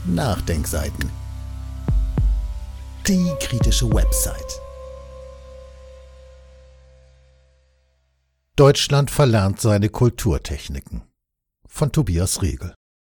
Nachdenkseiten. Die kritische Website. Deutschland verlernt seine Kulturtechniken. Von Tobias Riegel.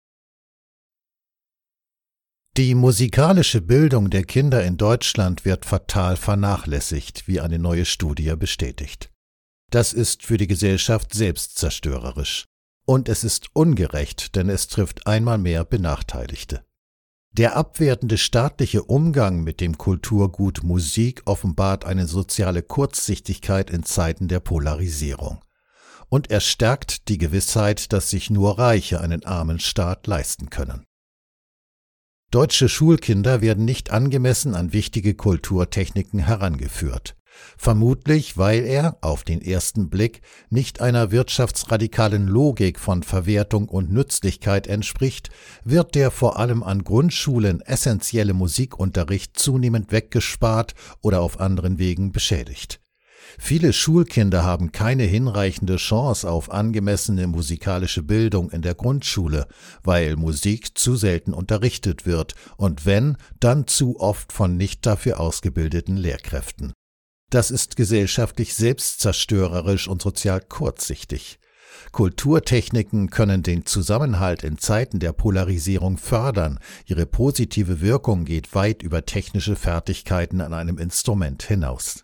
Die musikalische Bildung der Kinder in Deutschland wird fatal vernachlässigt, wie eine neue Studie bestätigt. Das ist für die Gesellschaft selbstzerstörerisch. Und es ist ungerecht, denn es trifft einmal mehr Benachteiligte. Der abwertende staatliche Umgang mit dem Kulturgut Musik offenbart eine soziale Kurzsichtigkeit in Zeiten der Polarisierung. Und er stärkt die Gewissheit, dass sich nur Reiche einen armen Staat leisten können. Deutsche Schulkinder werden nicht angemessen an wichtige Kulturtechniken herangeführt. Vermutlich, weil er, auf den ersten Blick, nicht einer wirtschaftsradikalen Logik von Verwertung und Nützlichkeit entspricht, wird der vor allem an Grundschulen essentielle Musikunterricht zunehmend weggespart oder auf anderen Wegen beschädigt. Viele Schulkinder haben keine hinreichende Chance auf angemessene musikalische Bildung in der Grundschule, weil Musik zu selten unterrichtet wird und wenn, dann zu oft von nicht dafür ausgebildeten Lehrkräften. Das ist gesellschaftlich selbstzerstörerisch und sozial kurzsichtig. Kulturtechniken können den Zusammenhalt in Zeiten der Polarisierung fördern. Ihre positive Wirkung geht weit über technische Fertigkeiten an einem Instrument hinaus.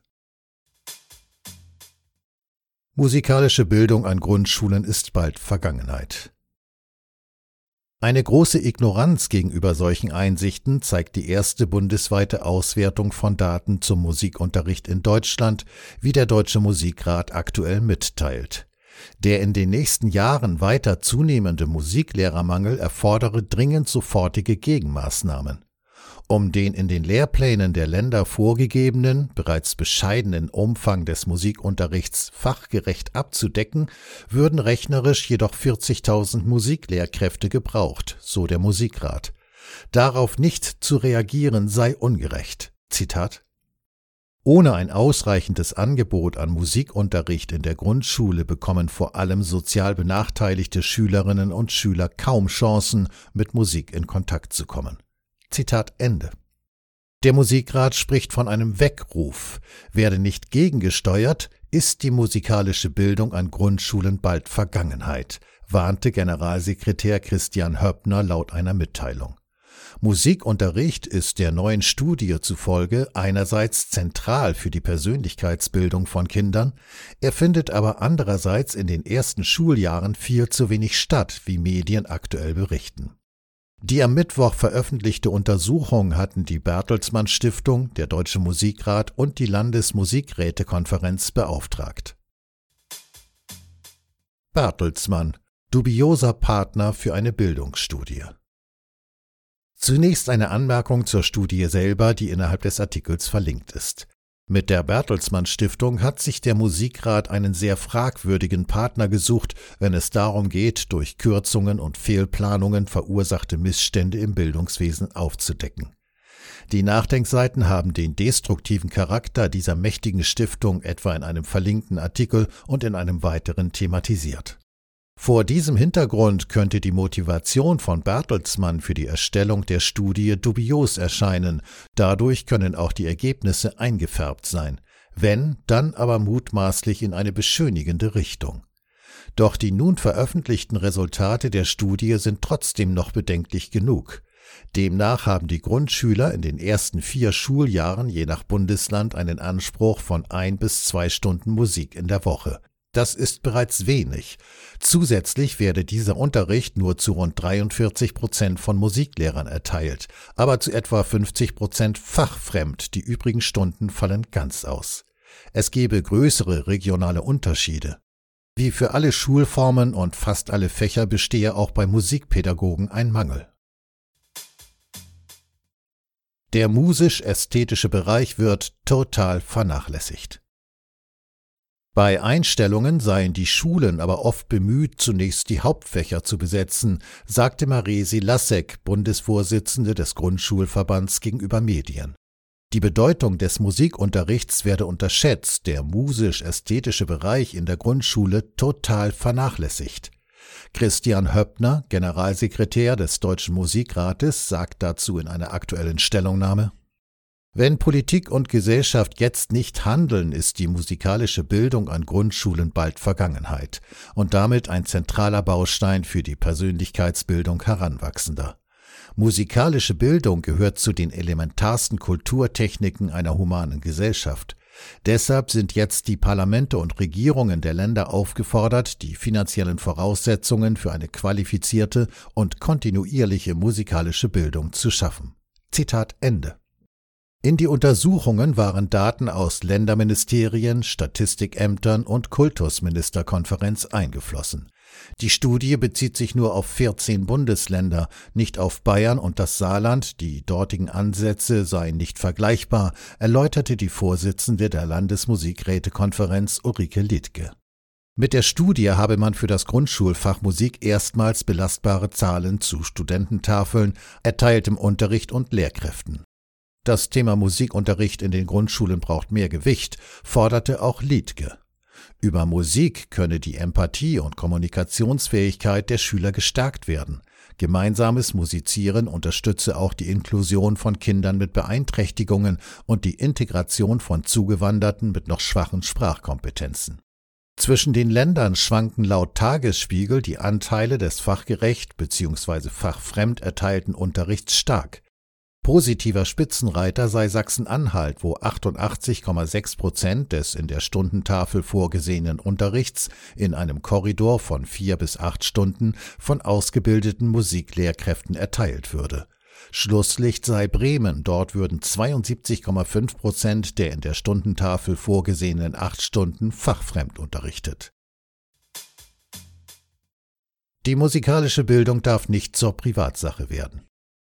Musikalische Bildung an Grundschulen ist bald Vergangenheit. Eine große Ignoranz gegenüber solchen Einsichten zeigt die erste bundesweite Auswertung von Daten zum Musikunterricht in Deutschland, wie der Deutsche Musikrat aktuell mitteilt. Der in den nächsten Jahren weiter zunehmende Musiklehrermangel erfordere dringend sofortige Gegenmaßnahmen. Um den in den Lehrplänen der Länder vorgegebenen, bereits bescheidenen Umfang des Musikunterrichts fachgerecht abzudecken, würden rechnerisch jedoch 40.000 Musiklehrkräfte gebraucht, so der Musikrat. Darauf nicht zu reagieren sei ungerecht. Zitat: Ohne ein ausreichendes Angebot an Musikunterricht in der Grundschule bekommen vor allem sozial benachteiligte Schülerinnen und Schüler kaum Chancen, mit Musik in Kontakt zu kommen. Zitat Ende. Der Musikrat spricht von einem Weckruf. Werde nicht gegengesteuert, ist die musikalische Bildung an Grundschulen bald Vergangenheit, warnte Generalsekretär Christian Höppner laut einer Mitteilung. Musikunterricht ist der neuen Studie zufolge einerseits zentral für die Persönlichkeitsbildung von Kindern, er findet aber andererseits in den ersten Schuljahren viel zu wenig statt, wie Medien aktuell berichten. Die am Mittwoch veröffentlichte Untersuchung hatten die Bertelsmann Stiftung, der Deutsche Musikrat und die Landesmusikrätekonferenz beauftragt. Bertelsmann, dubioser Partner für eine Bildungsstudie. Zunächst eine Anmerkung zur Studie selber, die innerhalb des Artikels verlinkt ist. Mit der Bertelsmann Stiftung hat sich der Musikrat einen sehr fragwürdigen Partner gesucht, wenn es darum geht, durch Kürzungen und Fehlplanungen verursachte Missstände im Bildungswesen aufzudecken. Die Nachdenkseiten haben den destruktiven Charakter dieser mächtigen Stiftung etwa in einem verlinkten Artikel und in einem weiteren thematisiert. Vor diesem Hintergrund könnte die Motivation von Bertelsmann für die Erstellung der Studie dubios erscheinen, dadurch können auch die Ergebnisse eingefärbt sein, wenn, dann aber mutmaßlich in eine beschönigende Richtung. Doch die nun veröffentlichten Resultate der Studie sind trotzdem noch bedenklich genug. Demnach haben die Grundschüler in den ersten 4 Schuljahren je nach Bundesland einen Anspruch von 1 bis 2 Stunden Musik in der Woche. Das ist bereits wenig. Zusätzlich werde dieser Unterricht nur zu rund 43% von Musiklehrern erteilt, aber zu etwa 50% fachfremd, die übrigen Stunden fallen ganz aus. Es gebe größere regionale Unterschiede. Wie für alle Schulformen und fast alle Fächer bestehe auch bei Musikpädagogen ein Mangel. Der musisch-ästhetische Bereich wird total vernachlässigt. Bei Einstellungen seien die Schulen aber oft bemüht, zunächst die Hauptfächer zu besetzen, sagte Maresi Lassek, Bundesvorsitzende des Grundschulverbands, gegenüber Medien. Die Bedeutung des Musikunterrichts werde unterschätzt, der musisch-ästhetische Bereich in der Grundschule total vernachlässigt. Christian Höppner, Generalsekretär des Deutschen Musikrates, sagt dazu in einer aktuellen Stellungnahme: Wenn Politik und Gesellschaft jetzt nicht handeln, ist die musikalische Bildung an Grundschulen bald Vergangenheit und damit ein zentraler Baustein für die Persönlichkeitsbildung Heranwachsender. Musikalische Bildung gehört zu den elementarsten Kulturtechniken einer humanen Gesellschaft. Deshalb sind jetzt die Parlamente und Regierungen der Länder aufgefordert, die finanziellen Voraussetzungen für eine qualifizierte und kontinuierliche musikalische Bildung zu schaffen. Zitat Ende. In die Untersuchungen waren Daten aus Länderministerien, Statistikämtern und Kultusministerkonferenz eingeflossen. Die Studie bezieht sich nur auf 14 Bundesländer, nicht auf Bayern und das Saarland, die dortigen Ansätze seien nicht vergleichbar, erläuterte die Vorsitzende der Landesmusikrätekonferenz Ulrike Liedtke. Mit der Studie habe man für das Grundschulfach Musik erstmals belastbare Zahlen zu Studententafeln, erteiltem Unterricht und Lehrkräften. Das Thema Musikunterricht in den Grundschulen braucht mehr Gewicht, forderte auch Liedtke. Über Musik könne die Empathie und Kommunikationsfähigkeit der Schüler gestärkt werden. Gemeinsames Musizieren unterstütze auch die Inklusion von Kindern mit Beeinträchtigungen und die Integration von Zugewanderten mit noch schwachen Sprachkompetenzen. Zwischen den Ländern schwanken laut Tagesspiegel die Anteile des fachgerecht bzw. fachfremd erteilten Unterrichts stark. Positiver Spitzenreiter sei Sachsen-Anhalt, wo 88,6% des in der Stundentafel vorgesehenen Unterrichts in einem Korridor von 4 bis 8 Stunden von ausgebildeten Musiklehrkräften erteilt würde. Schlusslicht sei Bremen, dort würden 72,5% der in der Stundentafel vorgesehenen 8 Stunden fachfremd unterrichtet. Die musikalische Bildung darf nicht zur Privatsache werden.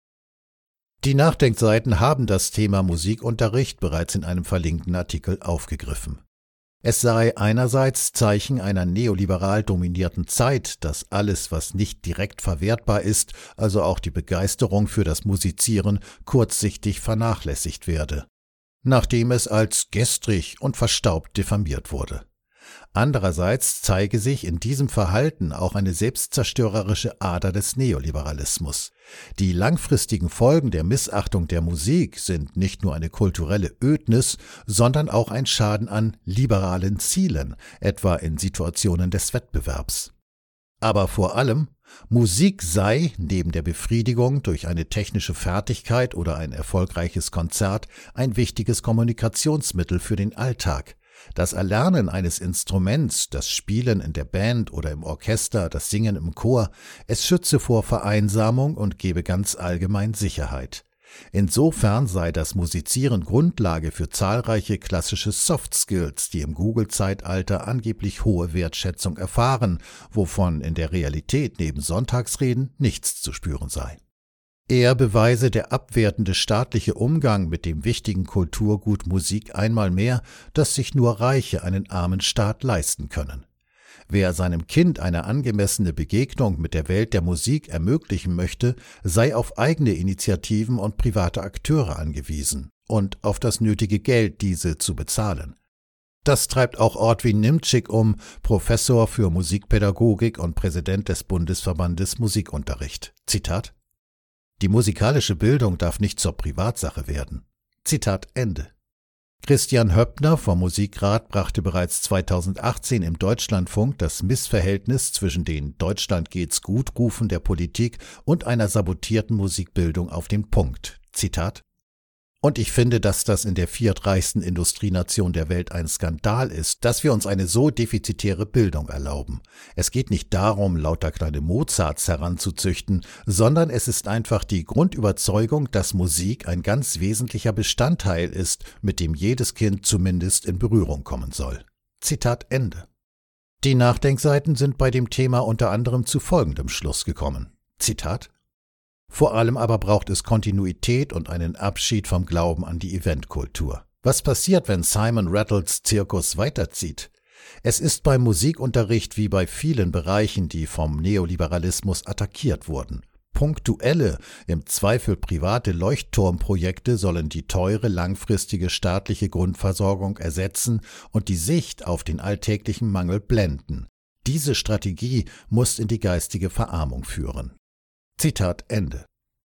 Die Nachdenkseiten haben das Thema Musikunterricht bereits in einem verlinkten Artikel aufgegriffen. Es sei einerseits Zeichen einer neoliberal dominierten Zeit, dass alles, was nicht direkt verwertbar ist, also auch die Begeisterung für das Musizieren, kurzsichtig vernachlässigt werde, nachdem es als gestrig und verstaubt diffamiert wurde. Andererseits zeige sich in diesem Verhalten auch eine selbstzerstörerische Ader des Neoliberalismus. Die langfristigen Folgen der Missachtung der Musik sind nicht nur eine kulturelle Ödnis, sondern auch ein Schaden an liberalen Zielen, etwa in Situationen des Wettbewerbs. Aber vor allem, Musik sei, neben der Befriedigung durch eine technische Fertigkeit oder ein erfolgreiches Konzert, ein wichtiges Kommunikationsmittel für den Alltag. Das Erlernen eines Instruments, das Spielen in der Band oder im Orchester, das Singen im Chor, es schütze vor Vereinsamung und gebe ganz allgemein Sicherheit. Insofern sei das Musizieren Grundlage für zahlreiche klassische Soft Skills, die im Google-Zeitalter angeblich hohe Wertschätzung erfahren, wovon in der Realität neben Sonntagsreden nichts zu spüren sei. Er beweise der abwertende staatliche Umgang mit dem wichtigen Kulturgut Musik einmal mehr, dass sich nur Reiche einen armen Staat leisten können. Wer seinem Kind eine angemessene Begegnung mit der Welt der Musik ermöglichen möchte, sei auf eigene Initiativen und private Akteure angewiesen und auf das nötige Geld, diese zu bezahlen. Das treibt auch Ortwin Nimtschik um, Professor für Musikpädagogik und Präsident des Bundesverbandes Musikunterricht. Zitat: Die musikalische Bildung darf nicht zur Privatsache werden. Zitat Ende. Christian Höppner vom Musikrat brachte bereits 2018 im Deutschlandfunk das Missverhältnis zwischen den Deutschland geht's gut Rufen der Politik und einer sabotierten Musikbildung auf den Punkt. Zitat: Und ich finde, dass das in der viertreichsten Industrienation der Welt ein Skandal ist, dass wir uns eine so defizitäre Bildung erlauben. Es geht nicht darum, lauter kleine Mozarts heranzuzüchten, sondern es ist einfach die Grundüberzeugung, dass Musik ein ganz wesentlicher Bestandteil ist, mit dem jedes Kind zumindest in Berührung kommen soll. Zitat Ende. Die Nachdenkseiten sind bei dem Thema unter anderem zu folgendem Schluss gekommen. Zitat: Vor allem aber braucht es Kontinuität und einen Abschied vom Glauben an die Eventkultur. Was passiert, wenn Simon Rattles Zirkus weiterzieht? Es ist beim Musikunterricht wie bei vielen Bereichen, die vom Neoliberalismus attackiert wurden. Punktuelle, im Zweifel private Leuchtturmprojekte sollen die teure, langfristige staatliche Grundversorgung ersetzen und die Sicht auf den alltäglichen Mangel blenden. Diese Strategie muss in die geistige Verarmung führen. Zitat Ende.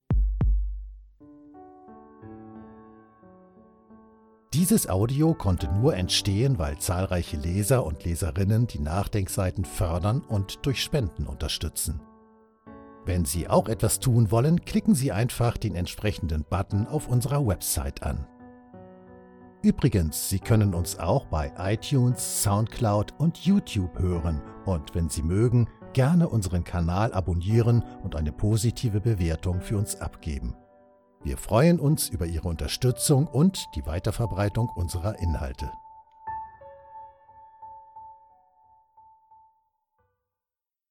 Dieses Audio konnte nur entstehen, weil zahlreiche Leser und Leserinnen die Nachdenkseiten fördern und durch Spenden unterstützen. Wenn Sie auch etwas tun wollen, klicken Sie einfach den entsprechenden Button auf unserer Website an. Übrigens, Sie können uns auch bei iTunes, SoundCloud und YouTube hören und wenn Sie mögen, gerne unseren Kanal abonnieren und eine positive Bewertung für uns abgeben. Wir freuen uns über Ihre Unterstützung und die Weiterverbreitung unserer Inhalte.